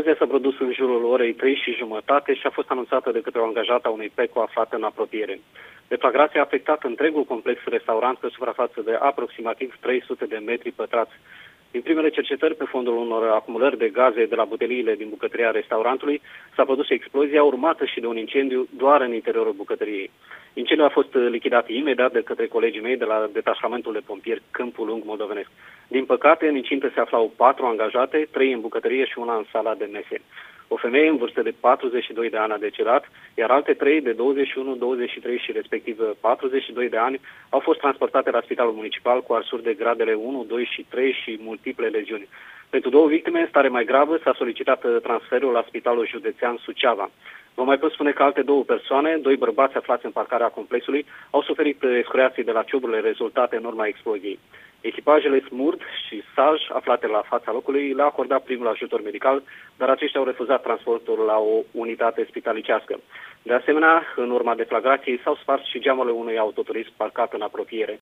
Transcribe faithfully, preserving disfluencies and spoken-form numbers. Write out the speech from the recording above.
Explozia s-a produs în jurul orei trei și jumătate și a fost anunțată de către o angajată a unei P E C O aflată în apropiere. Deflagrația a afectat întregul complex restaurant pe suprafață de aproximativ trei sute de metri pătrați. Din primele cercetări pe fondul unor acumulări de gaze de la buteliile din bucătăria restaurantului, s-a produs explozia urmată și de un incendiu doar în interiorul bucătăriei. Incendiul a fost lichidat imediat de către colegii mei de la detașamentul de pompieri Câmpul Lung Moldovenesc. Din păcate, în incintă se aflau patru angajate, trei în bucătărie și una în sala de mese. O femeie în vârstă de patruzeci și doi de ani a decedat, iar alte trei de douăzeci și unu, douăzeci și trei și respectiv patruzeci și doi de ani au fost transportate la spitalul municipal cu arsuri de gradele unu, doi și trei și multiple leziuni. Pentru două victime în stare mai gravă s-a solicitat transferul la Spitalul Județean Suceava. Vă mai pot spune că alte două persoane, doi bărbați aflați în parcarea complexului, au suferit excoriații de la cioburile rezultate în urma exploziei. Echipajele SMURD și SAJ, aflate la fața locului, le-au acordat primul ajutor medical, dar aceștia au refuzat transportul la o unitate spitalicească. De asemenea, în urma deflagrației s-au spart și geamurile unui autoturism parcat în apropiere.